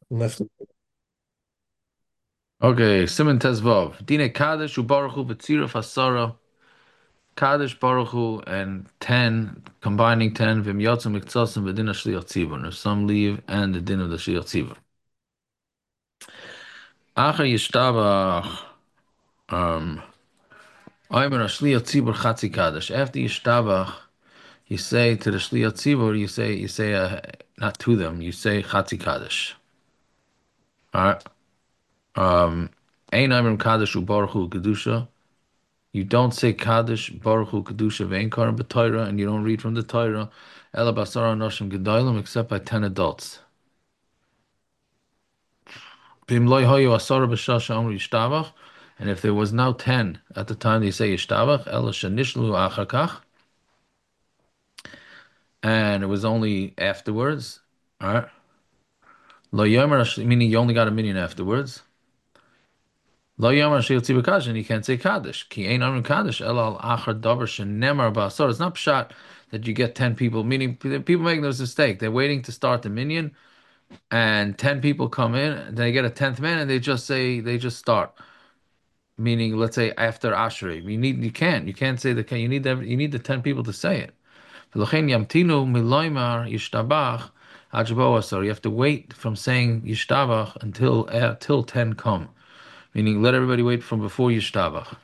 Left. Okay, Simon Tezvov. Dine Kaddish Ubaruch Hu B'tziruf Hasara. Kaddish Baruch Hu and 10, combining 10, Vim Yotzim Miktzosim V'din HaShliach Tzibur. If some leave and the din of the Shliach Tzibur. Acher Yishtabach. Oimer HaShliach Tzibur Chatzi Kaddish. After Yishtabach, you say to the Shliach Tzibur, you say, not to them, you say Chatzi Kaddish. Alright? Ein Oimer Kaddish Ubaruch Hu Kedusha. You don't say Kaddish, Baruch Hu, Kedusha, Vein Karim B'Torah, and you don't read from the Torah, Ela Basara Noshim Gedolim, except by 10 adults. Bim Loi Hoyo Asara B'Shasha Amr Yishtabach, and if there was now 10 at the time they say Yishtabach, Ela Shanishlu Achakach, and it was only afterwards, alright? Lo Yomer, meaning you only got a minyan afterwards. Lo Yomer Shil Tzibur Kaddish, and you can't say Kaddish. Ki Ein Amrim Kaddish, Ela Al Achar Davar Shenemar Ba'asar. It's not pshat that you get 10 people, meaning people make this mistake. They're waiting to start the minyan, and 10 people come in, and they get a 10th man, and they just start. Meaning, let's say after Ashrei, you can't say you need the 10 people to say it. V'lochein yamtinu miloymar yishtabach ad shebo asar. You have to wait from saying yishtabach till 10 come. Meaning, let everybody wait from before yishtabach.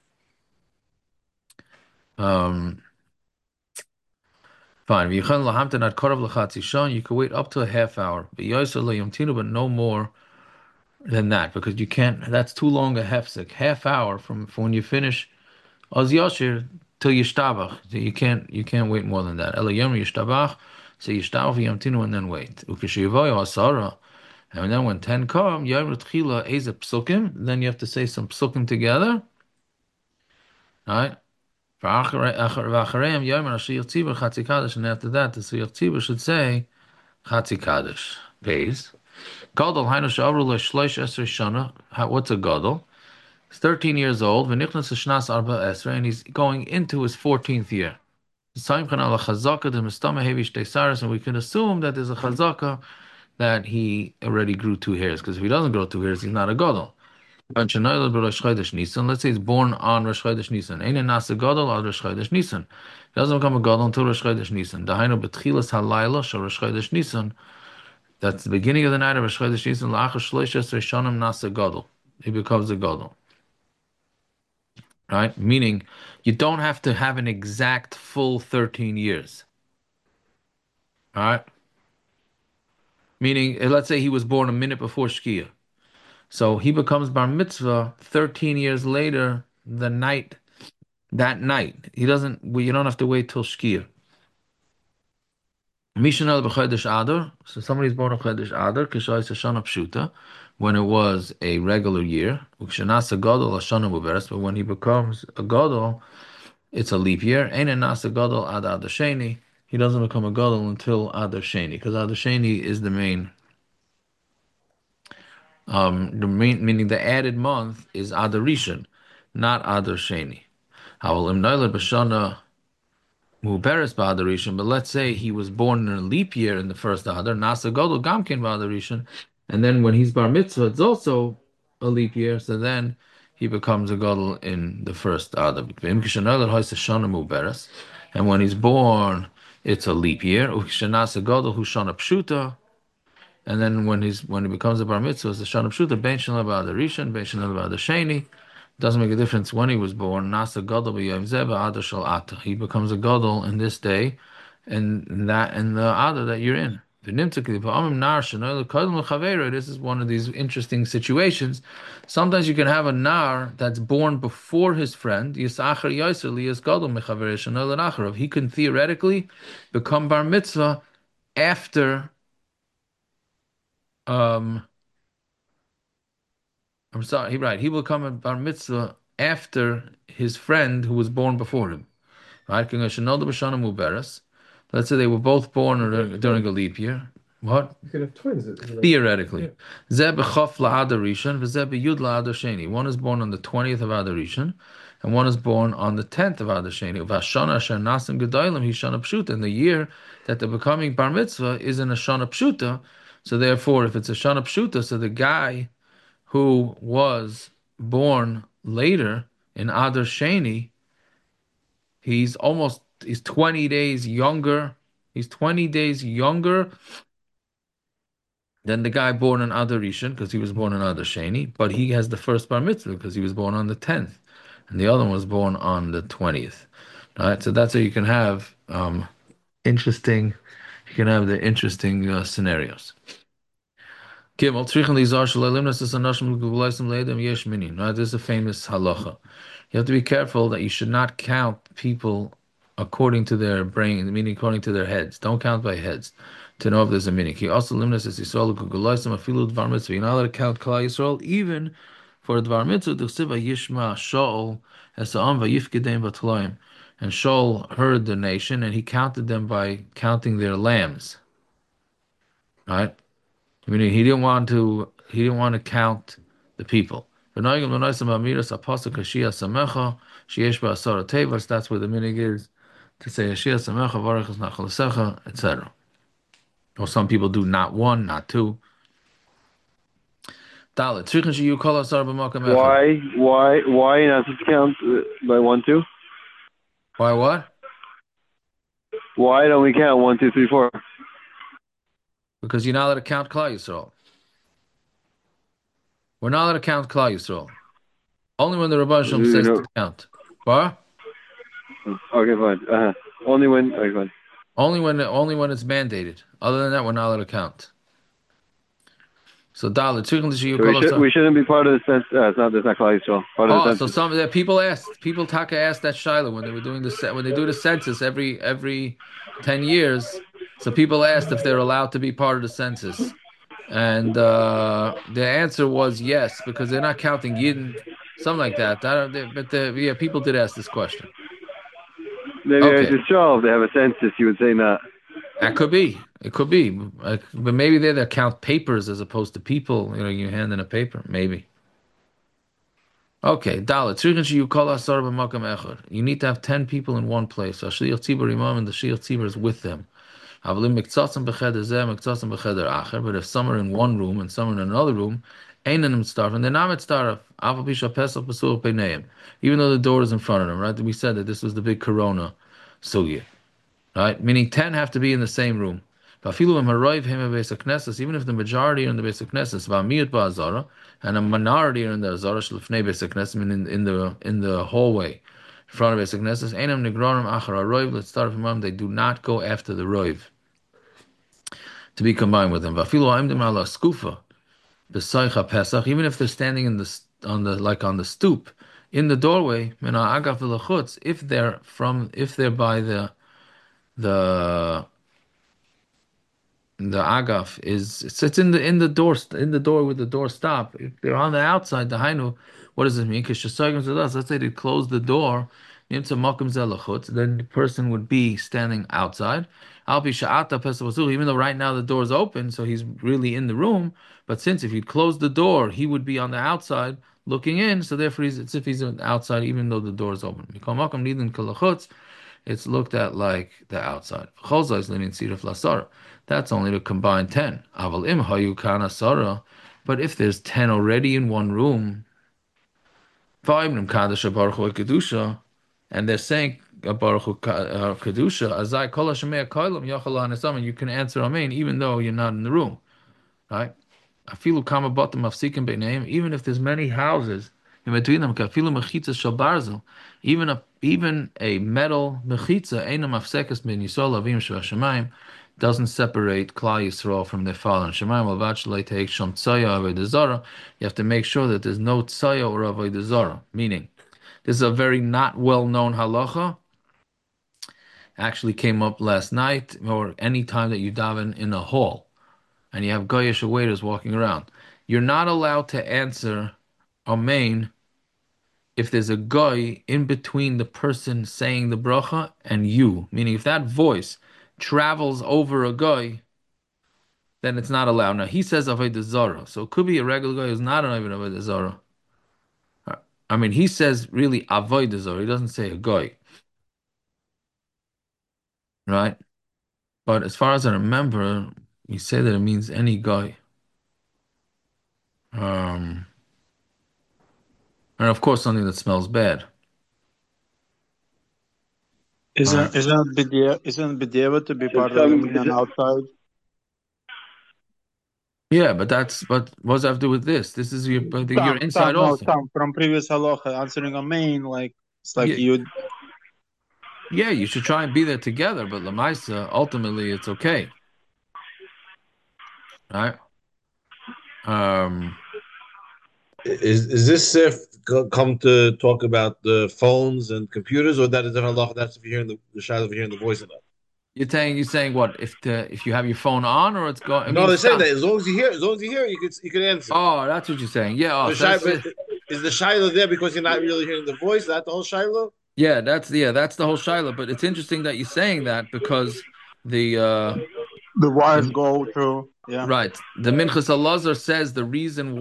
Um, Fine. V'yichon lahamten ad korav l'chatzi shon. You can wait up to a half hour. V'yoyser lo yamtinu, but no more than that, because you can't. That's too long a hefsek. Half hour from when you finish Oz Yashir till Yishtabach. So you can't wait more than that. Ela Yom Yishtabach, say Yishtabach Yamtinu and then wait. Ukeshivoy Asara. And then when 10 come, Yom Tchila Eze Psukim, then you have to say some Psukim together. Right? V'achareim Yom Rashiyach Tzibur Chatzi Kaddish, and after that the Shiyach Tzibur should say Chatzi Kaddish. Pays. Gadol Hainu Shavru Shloish Esrei Shana. What's a Gadol? He's 13 years old, v'nichnas l'shnas arba esrei, and he's going into his 14th year. And we can assume that there's a chazaka that he already grew 2 hairs, because if he doesn't grow 2 hairs, he's not a gadol. Let's say he's born on Rosh Chodesh Nisan. Ein nasa gadol on Rosh Chodesh Nisan. He doesn't become a gadol until Rosh Chodesh Nisan. Dahainu betchilas halayla shel Rosh Chodesh Nisan. That's the beginning of the night of Rosh Chodesh Nisan. La'achar shloish esrei shanim nasa gadol. He becomes a gadol. Right? Meaning, you don't have to have an exact full 13 years. All right? Meaning, let's say he was born a minute before Shkia. So he becomes bar mitzvah 13 years later, that night. You don't have to wait till Shkia. Mishanel b'chodesh Adar. So somebody's born on Chodesh Adar, k'shayis Hashana Pshuta, when it was a regular year. Ukshanas a gadol Hashana Muberes, but when he becomes a gadol, it's a leap year. Ein nasa gadol ad Adar Sheni. He doesn't become a gadol until Adar Sheni, because Adar Sheni is meaning the added month is Adar Rishon, not Adar Sheni. Hawal imnayla b'shana muberes b'Adar Rishon, but let's say he was born in a leap year in the first Adar, nasa gadol gamkin b'Adar Rishon, and then when he's bar mitzvah, it's also a leap year, so then he becomes a gadol in the first Adar. And when he's born, it's a leap year. Ukishanasa gadol hu shana pshuta. And then when he becomes a bar mitzvah, it's the shana pshuta. Ben shalom ba'adar rishon, ben shalom ba'adar sheni. Doesn't make a difference when he was born. Nasa gadol b'yom zeh ba'adar shal ata. He becomes a gadol in this day, and that in the adar that you're in. This is one of these interesting situations. Sometimes you can have a nar that's born before his friend. He can theoretically become bar mitzvah after. Um, I'm sorry. Right. He will come a bar mitzvah after his friend who was born before him. Right? Let's say they were both born during a leap year. What? You could have twins. Theoretically. Yeah. Zeh b'chof la'adar rishon, v'zeh b'yud la'adar sheni. One is born on the 20th of Adar Rishon, and one is born on the 10th of Adar Sheni. V'hashana asher nasim gedolim hi shana pshuta. And the year that they're becoming bar mitzvah is in a shana pshuta, So therefore, if it's a Shana Pshuta, so the guy who was born later in Adar Sheni, he's 20 days younger. He's 20 days younger than the guy born in Adar Rishon because he was born in Adar Sheni, but he has the first bar mitzvah because he was born on the 10th, and the other one was born on the 20th. All right, so that's how you can have interesting. You can have the interesting scenarios. Gimel, Trichen Lizar Shalalim Nasas Anashim Gulaisim Leidem Yesh Minin. Right, this is a famous halacha. You have to be careful that you should not count people according to their brain, meaning according to their heads. Don't count by heads to know if there's a meaning. He also limits as Yisrael Gulaisim Afilu Dvar Mitzvah. You're not allowed to count Klal Yisrael even for Dvar Mitzvah. D'chsiva Yishma Shaul Esa'am Vayifkedeim Batlaim. And Shaul heard the nation, and he counted them by counting their lambs. Right? Meaning he didn't want to count the people. That's where the minig is to say Ashia Samecha Varachas Nachalasecha, etc. Or some people do not one, not two. Dalit. Tzrichen sheyu kol asar b'makam echad. Why not to count by one, two? Why what? Why don't we count one, two, three, four? Because you're not allowed to count Klal Yisrael. We're not allowed to count Klal Yisrael. Only when the Rabban Shalom You says to know, count. What? okay, fine. Only when. Okay, fine. Only when it's mandated. Other than that, we're not allowed to count. So Dalit. Tzrichen sheyu So kol asar. we shouldn't be part of the census. It's not. That's not Klal Yisrael. Part of the Oh, so census. some that people Taka asked that Shiloh when they were doing when they do the census every 10 years. So people asked if they're allowed to be part of the census, and the answer was yes because they're not counting Yidden, something like that. Yeah, people did ask this question. Maybe it's Okay, Yisrael. If they have a census, you would say not. that could be. It could be, but maybe they count papers as opposed to people. You hand in a paper, maybe. Okay, Dalit. Tzrichen sheyu kol asar b'makam echad. You need to have 10 people in one place. So Shliach Tzibur Imam and the Shliach Tzibur is with them. Avalim miktzasim b'cheder zeh, miktzasim b'cheder acher. But if some are in one room and some are in another room, einan mitzdarf, and they're not mitzdarf. Aval pisha pesach b'such b'neim. Even though the door is in front of them, right? We said that this was the big corona sugya. Right? Meaning 10 have to be in the same room. Even if the majority are in the Beis HaKnesses, and a minority are in the Azara Shlifnei Beis HaKnesses, meaning in the hallway in front of Beis HaKnesses, Einam Nigronim Achar HaRoiv, let's start from they do not go after the Roiv to be combined with them. Even if they're standing on the stoop in the doorway, if they're by the the agaf is it sits in the door with the door stop. If they're on the outside, the hainu, what does it mean? Because let's say they close the door, then the person would be standing outside. Even though right now the door is open, so he's really in the room. But since if he'd close the door, he would be on the outside looking in. So therefore, it's if he's outside, even though the door is open. It's looked at like the outside. That's only to combine 10. But if there's 10 already in one room, and they're saying Baruch Hu Kedusha, Azai Kol HaShemei HaKolim Yochel HaNesam, you can answer Amen even though you're not in the room, right? Afilu kama batim mafsikim beineim, even if there's many houses in between them, kafilu mechitza shel barzel, even a metal mechitza, eina mafsekas ben Yisrael avim shel Hashemayim, doesn't separate Klal Yisrael from their father. And Shemayim alvad shalei teik shom tzaya avodah zara. You have to make sure that there's no tzaya or avodah zara. Meaning, this is a very not well-known halacha. Actually, came up last night or any time that you daven in a hall and you have goyish waiters walking around. You're not allowed to answer Amen if there's a goy in between the person saying the bracha and you. Meaning, if that voice travels over a goy, then it's not allowed. Now, he says Avodah Zarah, so it could be a regular guy who's not an Avodah Zarah. I mean, he says really Avodah Zarah. He doesn't say a goy, right? But as far as I remember, You say that it means any guy. Um, and of course something that smells bad. All right. Isn't B'diavad to be It's part of the minyan just, outside? Yeah, but what does that have to do with this? This is your inside No, also. some from previous halacha answering a main, like it's like Yeah, you. yeah, you should try and be there together, but Lamaisa, ultimately it's okay. Right? Um, Is this come to talk about the phones and computers, or that is different halacha? That's if you're hearing the shadow of hearing the voice of that. you're saying what if you have your phone on or it's going? I No, mean, they're saying stop. that as long as you hear, you can answer. Oh, that's what you're saying. Yeah. Oh, But, so that's it. is the shiloh there because you're not really hearing the voice? That the whole shiloh? Yeah, that's the whole Shiloh. But it's interesting that you're saying that because the uh The wires the go through. Yeah. right the Minchas Elazar says the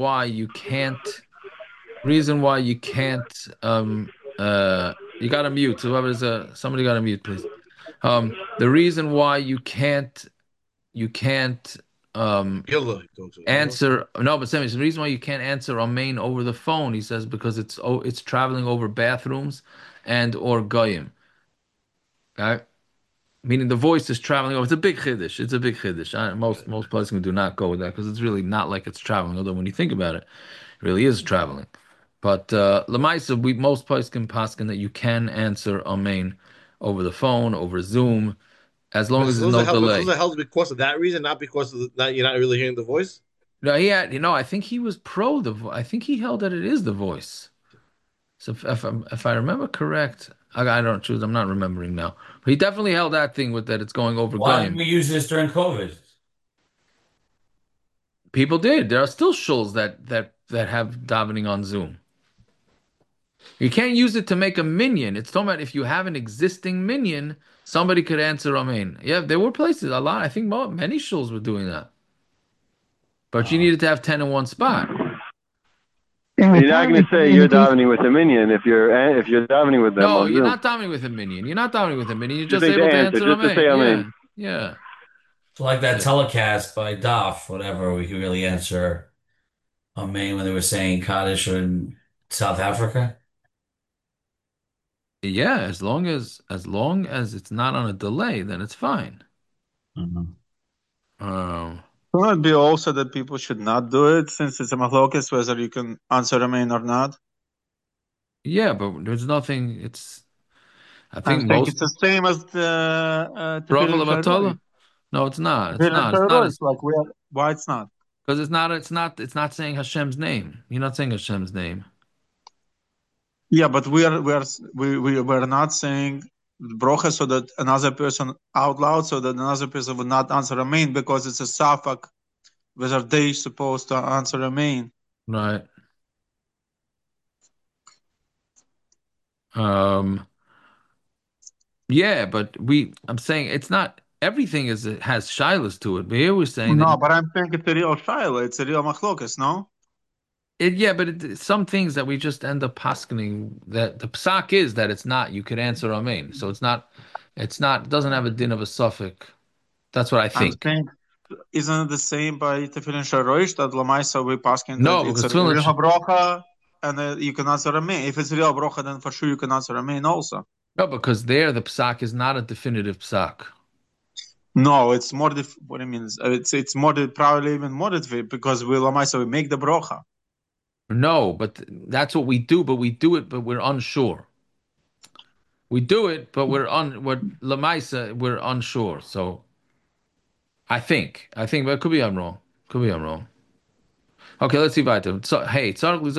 reason why you gotta mute whoever's somebody gotta mute please. The reason why you can't um Yalla, he talks about, no? answer no but Sammy, the reason why you can't answer Amen over the phone, he says, because it's traveling over bathrooms and or goyim. Right? Meaning the voice is traveling over. It's a big chiddush. It's a big chiddush. Most places do not go with that because it's really not like it's traveling. Although when you think about it, it really is traveling. But lemaisa, we most places can paskin that you can answer amen over the phone, over Zoom, as long as there's no But delay. Chazal held because of that reason, not because of not you're not really hearing the voice. No, I think he was pro the. I think he held that it is the voice. So if I remember correct, I don't choose. I'm not remembering now. But he definitely held that thing with that it's going over Why didn't goyim. we use this during COVID? People did. There are still shuls that have davening on Zoom. You can't use it to make a minion. It's talking about if you have an existing minion, somebody could answer Amen. Yeah, there were places, a lot. I think many shuls were doing that. But you needed to have 10 in one spot. you're not going to say you're davening with a minion if you're davening with them No, on you're Zoom. not davening with a minion. You're not davening with a minion. You're Just just need to able to answer, answer just to say Amen. Yeah, amen. yeah, So like that yeah. telecast by DAF, whatever, we could really answer Amen when they were saying Kaddish in South Africa. Yeah, as long as it's not on a delay, then it's fine. Mhm. Um, Could it be also that people should not do it since it's a machlokes whether you can answer a main or not? yeah, but there's nothing. I I'm think saying most it's the same as the Rachel Tefillin Shairoid. Avatala. No, it's not. It's Tefillin not. It's not Shairoid, as like why it's not? because it's not saying Hashem's name. You're not saying Hashem's name. Yeah, but we're not saying brocha so that another person out loud so that another person would not answer a main because it's a safak whether they supposed to answer a main. Right. Um yeah, but I'm saying it's not everything has shilas to it. But here we're saying that No, but I'm saying it's a real shaila. It's a real machlokes, no? yeah, but some things that we just end up paskening that the psak is that it's not, you could answer Amen. So it's not, doesn't have a din of a suffix. That's what I I'm think. saying, isn't it the same by Tefillin Shorosh that Lamaisa we asking that No, it's because a real brocha and you can answer a main. If it's real brocha, then for sure you can answer a main also. no, because there the psak is not a definitive psak. No, it's more what I mean is it's more probably even more because we Lamaisa we make the brocha. No, but that's what we do, but we do it, but we're unsure. We do it, but we're Lamaisa, we're unsure. So but it could be I'm wrong. Could be I'm wrong. Okay, let's see weiter. So, hey,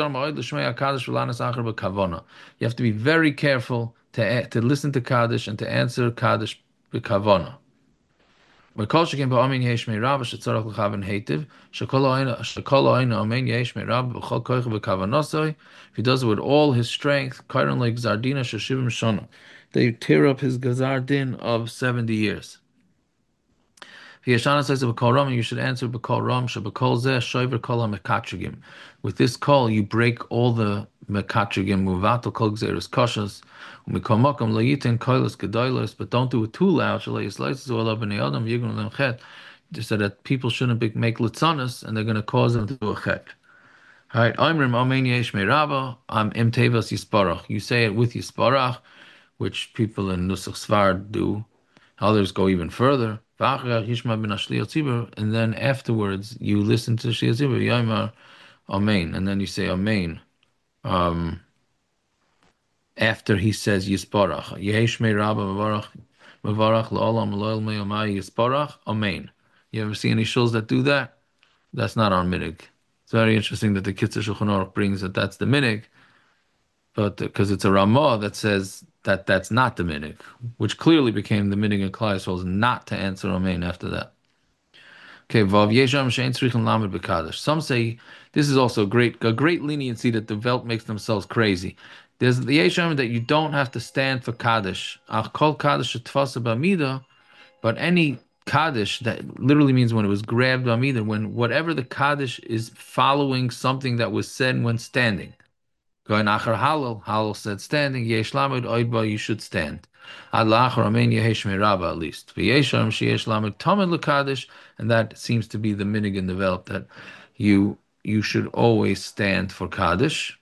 you have to be very careful to listen to Kaddish and to answer Kaddish b'kavona. וכל שכן באמין יש מירב שצריך לכוון היטב, שכל העין אמן יש מירב בכל כוח וכוונותיו. If he does it with all his strength, קוראים לגזר דין של 70 שנה. They tear up his gazar din of 70 years. V'yashana says b'kol ram, you should answer b'kol ram, sheb'kol zeh shoiver kol ha-mekatrigim. With this call, you break all the mekatrigim, muvato kol gzeres koshas, u'mikol makom lo yitin koilos gedoilos, but don't do it too loud, shalei yisleitzes ola b'nei adam, yigun lemchet. so that people shouldn't make litzanas, and they're going to cause them to do a chet. All right, Oimrim Amen Yesh Meiraba, Im Tevas Yisparach. You say it with Yisparach, which people in Nusach Svar do. Others go even further. And then afterwards, you listen to Shia Zibur, Yaimar Amen, and then you say Amen. After he says Yisparach, Yesh Meiraba Mavarach La'olam Loyal Me'amai Yisparach, Amen. You ever see any shuls that do that? That's not our minig. It's very interesting that the Kitzur Shulchan Aruch brings that that's the minig, but because it's a Ramah that says that that's not the minig, which clearly became the minig in Klai Yisrael not to answer Amen after that. Okay, Vav Yesham Shein Tzrichen Lamed B'Kaddish. Some say this is also a great leniency that the Welt makes themselves crazy. There's the Yesham that you don't have to stand for Kaddish. Ach Kol Kaddish Tfasa B'Amida, but any Kaddish that literally means when it was grabbed B'Amida, when whatever the Kaddish is following something that was said when standing. Going Achar Halal said standing, Yesh Lamed Oidba, you should stand. Ad Lachar Amen Yehesh Meraba, at least. V'yesham Sheyesh Lamed Tamid L'Kaddish, and that seems to be the minig in the Welt, that you should always stand for Kaddish.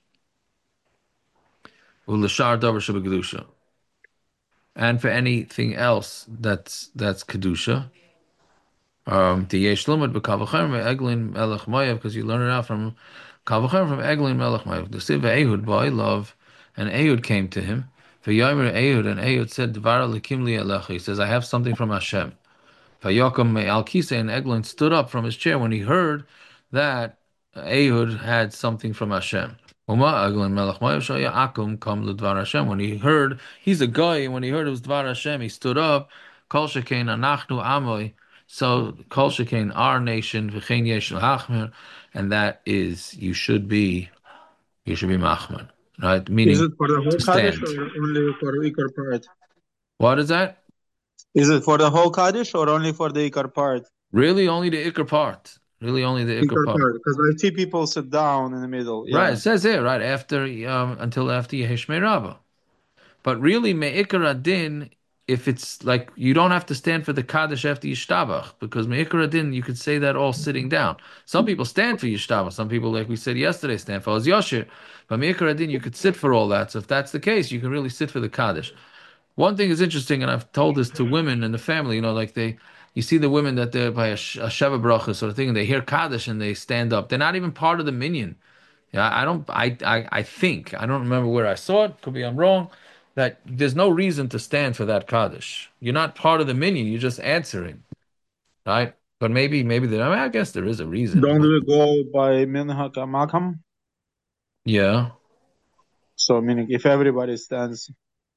U'Lashar Davar Shebegedusha. And for anything else that's Kedusha. The Yesh Lamed B'Kavacher Eglin Melech Mayav, because you learn it out from Kavacher from Eglin Melech Mayav. The Siva Ehud by love, and Ehud came to him. For Yomer Ehud, and Ehud said, Dvar Likim Li Alecha. He says, I have something from Hashem. Vayokom Al Kise, and Eglin stood up from his chair when he heard that Ehud had something from Hashem. Uma Eglin Melech Mayav Shaya Akum Kam L'Dvar Hashem. When he heard, he's a guy, and when he heard it was Dvar Hashem, he stood up. Kol Shekein Anachnu Amoy. So Kol Shekein, our nation, V'chein Yesh L'Hachmer, and that is you should be machman, right? Meaning Is it for the whole to Kaddish stand. or only for Ikar part? What is that? Is it for the whole Kaddish or only for the Ikar part? Really, only the ikar part. Really, only the ikar Ikar part. part, because I see people sit down in the middle. Right. Yeah. It says here, right after until after Yehesh Meiraba. But really, me'ikar adin, if it's like you don't have to stand for the kaddish after yishtabach, because me'ikar adin you could say that all sitting down. Some people stand for yishtabach. Some people, like we said yesterday, stand for az yashir. But me'ikar adin you could sit for all that. So if that's the case, you can really sit for the kaddish. One thing is interesting, and I've told this to women in the family, like you see the women that they're by a Sheva Bracha sort of thing, and they hear Kaddish and they stand up. They're not even part of the minyan. Yeah, I think, I don't remember where I saw it, could be I'm wrong, that there's no reason to stand for that Kaddish. You're not part of the minyan, you're just answering, right? But maybe I guess there is a reason. Don't But, we go by Minhag Makam? yeah. So, meaning if everybody stands,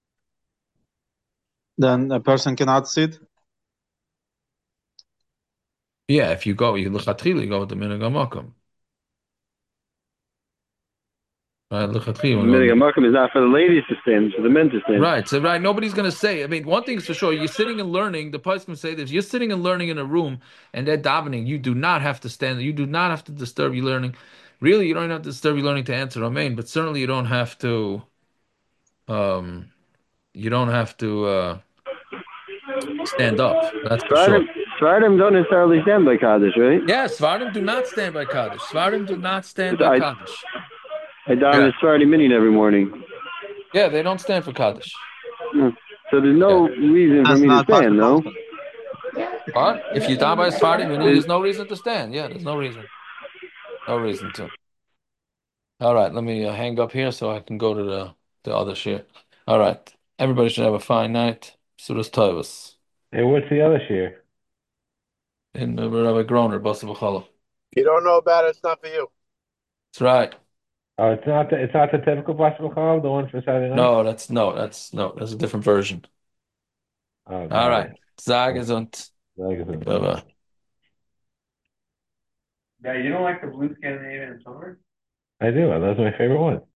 then a person cannot sit? Yeah, if you go, you lechatchila, you go with the minhag hamakom. Right, lechatchila, you go with Minig Markham is not for the ladies to stand, it's for the men to stand. Right. So nobody's gonna say. I mean, one thing's for sure: you're sitting and learning. The Pais can say this: you're sitting and learning in a room, and they're davening. You do not have to stand. You do not have to disturb your learning. Really, you don't have to disturb your learning to answer Amen. But certainly, you don't have to. Um, you don't have to stand up. That's for sure. Svardim don't necessarily stand by Kaddish, right? Yeah, Svardim do not stand by Kaddish. Svardim do not stand I- by Kaddish. I daven a Svardim minion every morning. Yeah, they don't stand for Kaddish. So there's no reason for That's me to not part stand, of no? Kalkan. What? If you die by Svardim, there's no reason to stand. Yeah, there's no reason. No reason to. All right, let me hang up here so I can go to the other share. All right, everybody should have a fine night. Sudas Tovas. Hey, what's the other share? In Rabbi Groner, Basa B'Chala. You don't know about it, it's not for you. That's right. Oh, it's not the typical Bas B'Chal, the one for Saturday night? No, that's a different version. Oh, All right. Sag gesund. Bye-bye. Yeah, you don't like the blue Scandinavian summer? I do. That's my favorite one.